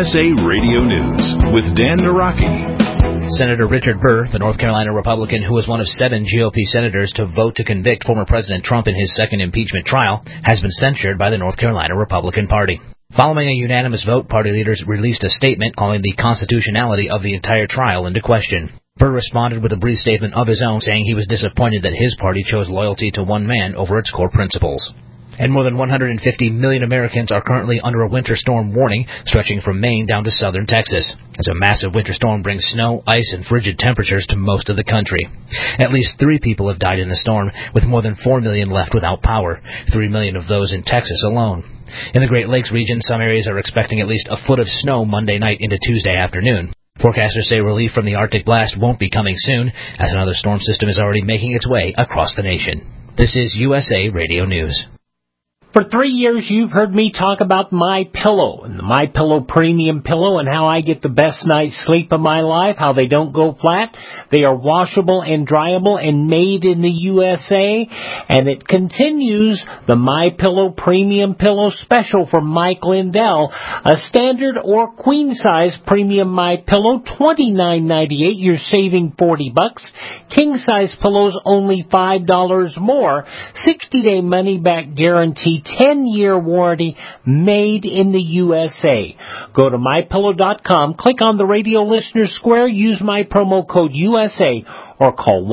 USA Radio News with Dan Naraki. Senator Richard Burr, the North Carolina Republican who was one of 7 GOP senators to vote to convict former President Trump in his second impeachment trial, has been censured by the North Carolina Republican Party. Following a unanimous vote, party leaders released a statement calling the constitutionality of the entire trial into question. Burr responded with a brief statement of his own, saying he was disappointed that his party chose loyalty to one man over its core principles. And more than 150 million Americans are currently under a winter storm warning stretching from Maine down to southern Texas, as a massive winter storm brings snow, ice, and frigid temperatures to most of the country. At least 3 people have died in the storm, with more than 4 million left without power, 3 million of those in Texas alone. In the Great Lakes region, some areas are expecting at least a foot of snow Monday night into Tuesday afternoon. Forecasters say relief from the Arctic blast won't be coming soon, as another storm system is already making its way across the nation. This is USA Radio News. For 3 years, you've heard me talk about MyPillow and the MyPillow Premium Pillow and how I get the best night's sleep of my life, how they don't go flat. They are washable and dryable and made in the USA. And it continues the MyPillow Premium Pillow special for Mike Lindell. A standard or queen-size premium MyPillow, $29.98. You're saving $40. King-size pillows, only $5 more. 60-day money-back guarantee. 10-year warranty, made in the USA. Go to MyPillow.com, click on the radio listener square, use my promo code USA, or call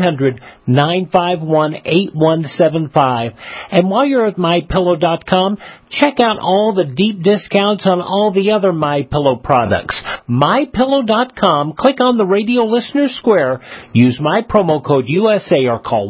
1-800-951-8175. And while you're at MyPillow.com, check out all the deep discounts on all the other MyPillow products. MyPillow.com, click on the radio listener square, use my promo code USA, or call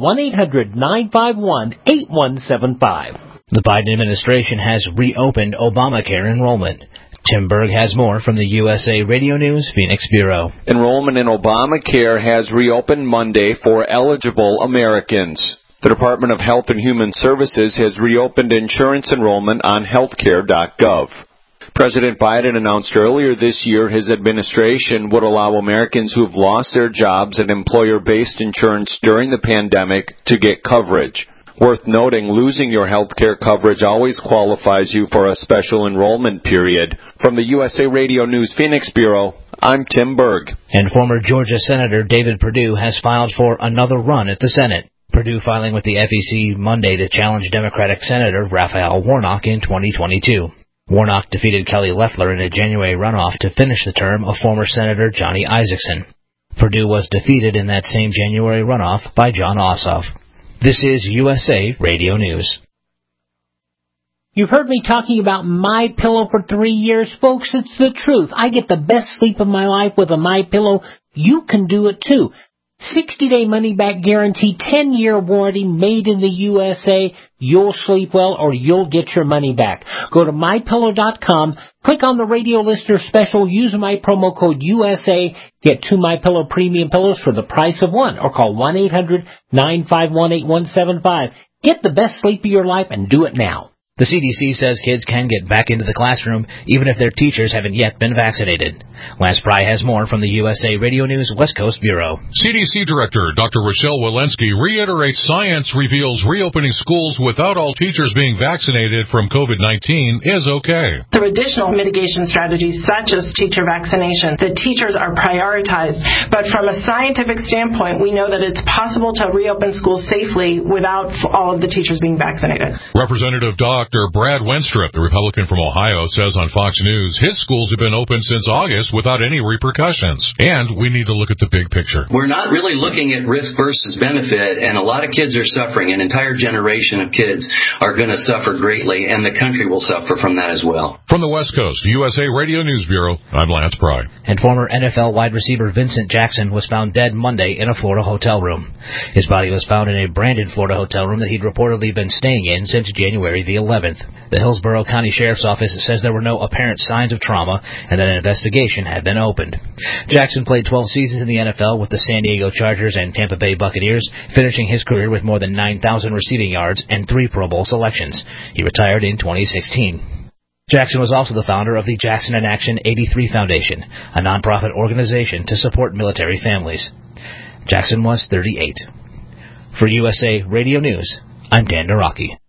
1-800-951-8175. The Biden administration has reopened Obamacare enrollment. Tim Berg has more from the USA Radio News Phoenix Bureau. Enrollment in Obamacare has reopened Monday for eligible Americans. The Department of Health and Human Services has reopened insurance enrollment on healthcare.gov. President Biden announced earlier this year his administration would allow Americans who've lost their jobs and employer-based insurance during the pandemic to get coverage. Worth noting, losing your health care coverage always qualifies you for a special enrollment period. From the USA Radio News Phoenix Bureau, I'm Tim Berg. And former Georgia Senator David Perdue has filed for another run at the Senate. Perdue filing with the FEC Monday to challenge Democratic Senator Raphael Warnock in 2022. Warnock defeated Kelly Loeffler in a January runoff to finish the term of former Senator Johnny Isakson. Perdue was defeated in that same January runoff by Jon Ossoff. This is USA Radio News. You've heard me talking about MyPillow for 3 years, folks. It's the truth. I get the best sleep of my life with a MyPillow. You can do it too. 60-day money-back guarantee, 10-year warranty, made in the USA. You'll sleep well or you'll get your money back. Go to MyPillow.com, click on the radio listener special, use my promo code USA, get 2 MyPillow premium pillows for the price of one, or call 1-800-951-8175. Get the best sleep of your life and do it now. The CDC says kids can get back into the classroom even if their teachers haven't yet been vaccinated. Lance Pry has more from the USA Radio News West Coast Bureau. CDC Director Dr. Rochelle Walensky reiterates science reveals reopening schools without all teachers being vaccinated from COVID-19 is okay. Through additional mitigation strategies such as teacher vaccination, the teachers are prioritized. But from a scientific standpoint, we know that it's possible to reopen schools safely without all of the teachers being vaccinated. Representative Dr. Brad Wenstrup, the Republican from Ohio, says on Fox News his schools have been open since August without any repercussions. And we need to look at the big picture. We're not really looking at risk versus benefit, and a lot of kids are suffering. An entire generation of kids are going to suffer greatly, and the country will suffer from that as well. From the West Coast, USA Radio News Bureau, I'm Lance Pry. And former NFL wide receiver Vincent Jackson was found dead Monday in a Florida hotel room. His body was found in a branded Florida hotel room that he'd reportedly been staying in since January the 11th. The Hillsborough County Sheriff's Office says there were no apparent signs of trauma and that an investigation had been opened. Jackson played 12 seasons in the NFL with the San Diego Chargers and Tampa Bay Buccaneers, finishing his career with more than 9,000 receiving yards and 3 Pro Bowl selections. He retired in 2016. Jackson was also the founder of the Jackson in Action 83 Foundation, a nonprofit organization to support military families. Jackson was 38. For USA Radio News, I'm Dan Naraki.